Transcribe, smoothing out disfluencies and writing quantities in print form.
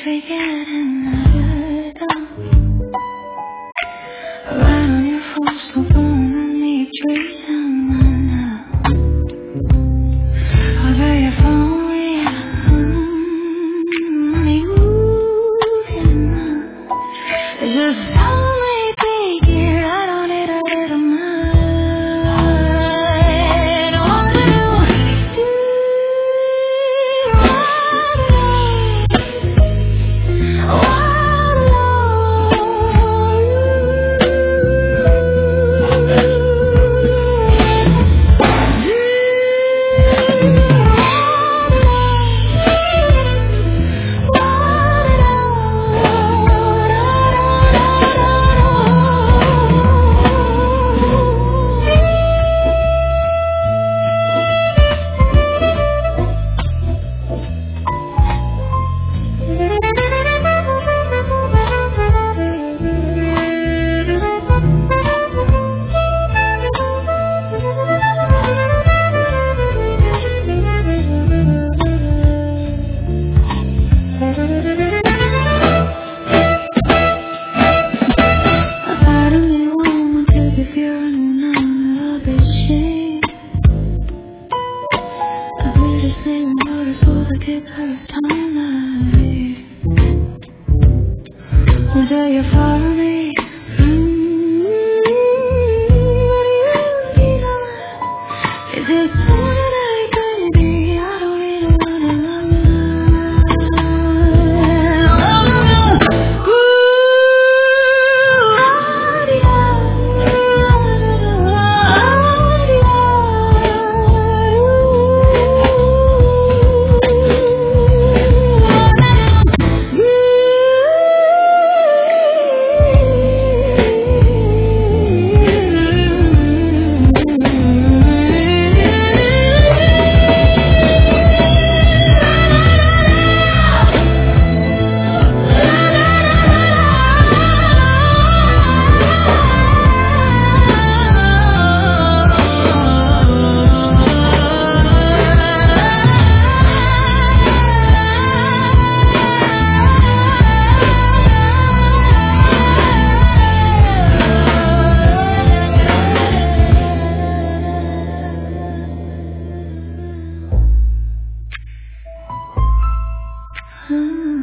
forgetting the rhythm. Right on your phone, still phoning me, treating me now. I bet your phone me, ooh, yeah. It's just only big here, I don't need a little more. Until you follow me, is it tonight, baby? I don't really Hmm.